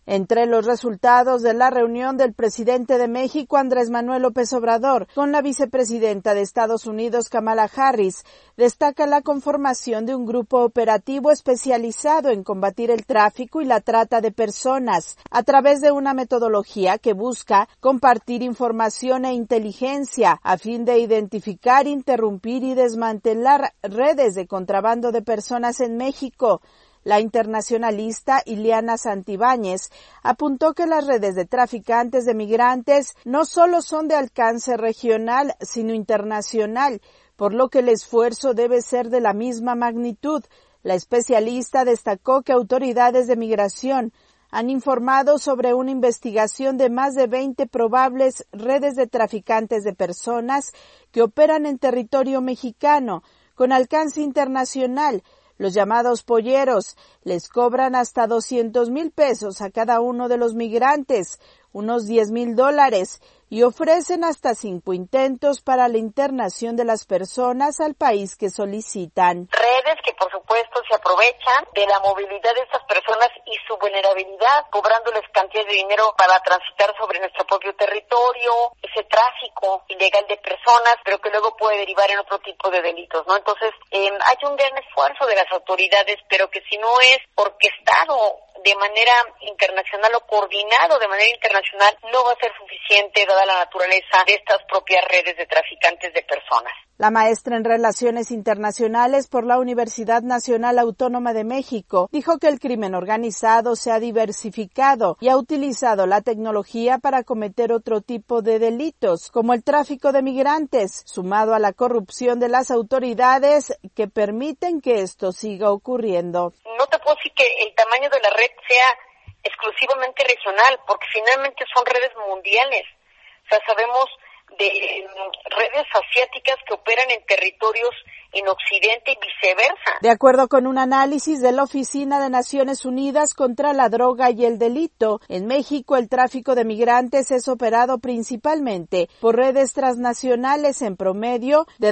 Entre los resultados de la reunión del presidente de México, Andrés Manuel López Obrador, con la vicepresidenta de Estados Unidos, Kamala Harris, destaca la conformación de un grupo operativo especializado en combatir el tráfico y la trata de personas, a través de una metodología que busca compartir información e inteligencia a fin de identificar, interrumpir y desmantelar redes de contrabando de personas en México. La internacionalista Ileana Santibáñez apuntó que las redes de traficantes de migrantes no solo son de alcance regional, sino internacional, por lo que el esfuerzo debe ser de la misma magnitud. La especialista destacó que autoridades de migración han informado sobre una investigación de más de 20 probables redes de traficantes de personas que operan en territorio mexicano, con alcance internacional. Los llamados polleros les cobran hasta 200,000 pesos a cada uno de los migrantes, unos $10,000, y ofrecen hasta 5 intentos para la internación de las personas al país que solicitan. Redes que por supuesto se aprovechan de la movilidad de estas personas y su vulnerabilidad, cobrándoles cantidades de dinero para transitar sobre nuestro propio territorio, ese tráfico ilegal de personas, pero que luego puede derivar en otro tipo de delitos, ¿no? Entonces, hay un gran esfuerzo de las autoridades, pero que si no es orquestado de manera internacional o coordinado de manera internacional, no va a ser suficiente dada la naturaleza de estas propias redes de traficantes de personas. La maestra en Relaciones Internacionales por la Universidad Nacional Autónoma de México dijo que el crimen organizado se ha diversificado y ha utilizado la tecnología para cometer otro tipo de delitos, como el tráfico de migrantes, sumado a la corrupción de las autoridades que permiten que esto siga ocurriendo. No te puedo decir que el tamaño de la red sea exclusivamente regional, porque finalmente son redes mundiales. O sea, sabemos de redes asiáticas que operan en territorios en Occidente y viceversa. De acuerdo con un análisis de la Oficina de Naciones Unidas contra la Droga y el Delito, en México el tráfico de migrantes es operado principalmente por redes transnacionales en promedio. De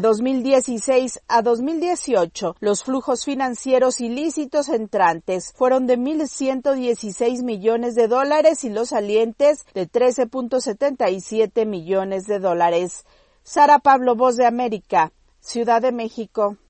2016 a 2018, los flujos financieros ilícitos entrantes fueron de $1,116 millones y los salientes de $13.77 millones. Sara Pablo, Voz de América, Ciudad de México.